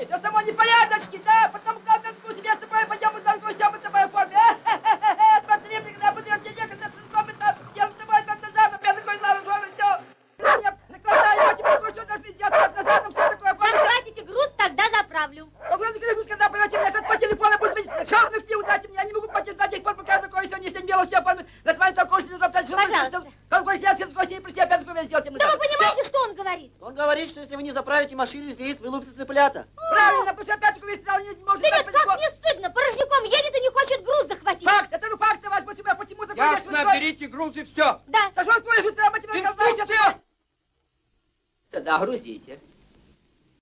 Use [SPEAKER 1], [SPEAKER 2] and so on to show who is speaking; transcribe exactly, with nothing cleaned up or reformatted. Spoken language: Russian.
[SPEAKER 1] говоришь? А само непорядочки, да? Потом кладочку себе с собой пойдем и там все мы с собой оформим. Посмотри, когда буду я тебе, когда ты с тобой там сел с собой, как назад, я такой славу, славу, все. Накладаю, вот теперь что должны сделать, как назад, все такое оформить.
[SPEAKER 2] Отправите груз, тогда заправлю.
[SPEAKER 1] Огромный груз, когда пойдете, меня сейчас по телефону будет звонить. Шапных не удайте мне, я не могу платить до тех пор, пока я такое все не снимело, все оформить. На твоей такой, что нужно опять...
[SPEAKER 2] Пожалуйста.
[SPEAKER 1] Какой сельский, такой не при себе, опять такой сделать.
[SPEAKER 2] Да вы понимаете, что он говорит?
[SPEAKER 3] Он говорит, что если вы не заправите машину из яиц, вылупятся цыплята.
[SPEAKER 1] Правильно, потому что опять такой сказал, не может...
[SPEAKER 2] Да нет, как не стыдно, порожняком едет и не хочет груз захватить.
[SPEAKER 1] Факт, это же факт, вас почему, почему-то...
[SPEAKER 4] Ясно, берите груз и все.
[SPEAKER 2] Да.
[SPEAKER 1] Да что вы, что я математика знаете?
[SPEAKER 4] Инструкция!
[SPEAKER 5] Тогда грузите.